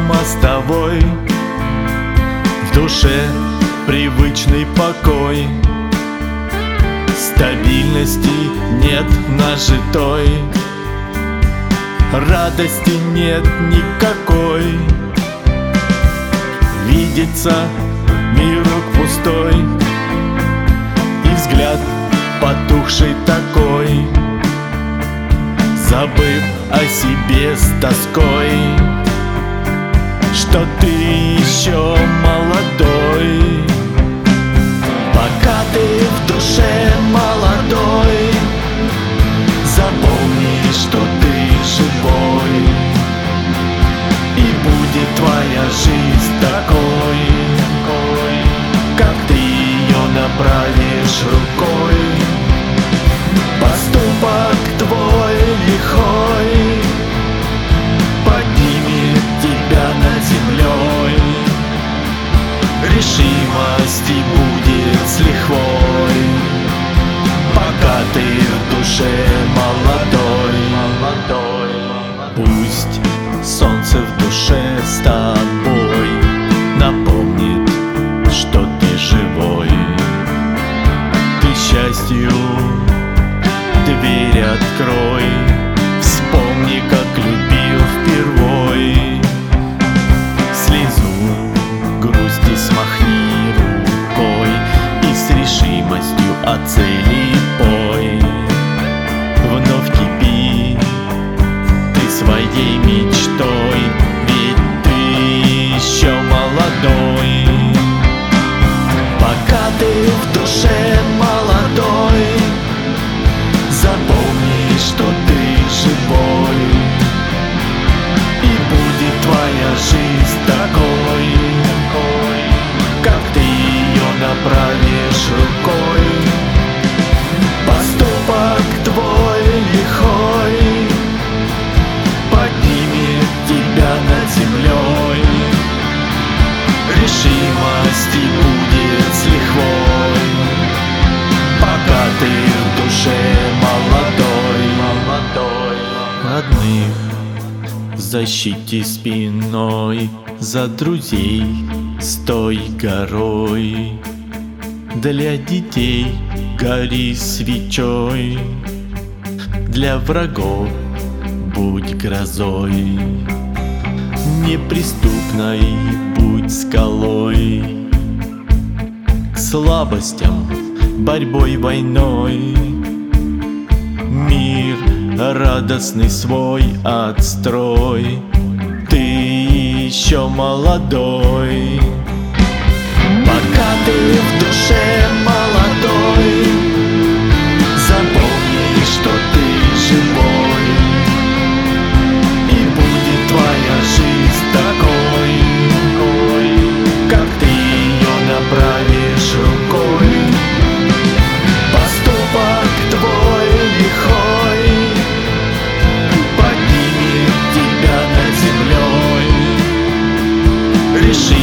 мостовой, в душе привычный покой. Стабильности нет нажитой, радости нет никакой. Видится мирок пустой и взгляд потухший такой, забыв о себе с тоской, что ты еще молодой. Пока ты в душе молодой, запомни, что ты живой, и будет твоя жизнь такой, как ты ее направишь рукой. Поступок твой лихой поднимет тебя над землей, решимости будет с лихвой, пока ты в душе молодой. Пусть солнце в душе с тобой напомнит, что ты живой. Ты счастью дверь открой, вспомни, как любил впервой. Слезу грусти смахни рукой и с решимостью о цели пой. Вновь кипи ты своей мечтой, ведь ты еще молодой. Пока ты в душе молодой, запомни, что ты живой, и будет твоя жизнь такой, как ты ее направишь рукой. Поступок твой лихой поднимет тебя над землей, решимости будет с лихвой, пока ты в душе молодой. Родных защити спиной, за друзей стой горой, для детей гори свечой, для врагов будь грозой, неприступной будь скалой, к слабостям борьбой войной. Мир радостный свой отстрой, ты еще молодой. Пока ты в душе молодой, запомни, что ты живой, и будет твоя жизнь такой, как ты ее направишь рукой. Поступок твой лихой поднимет тебя над землей, реши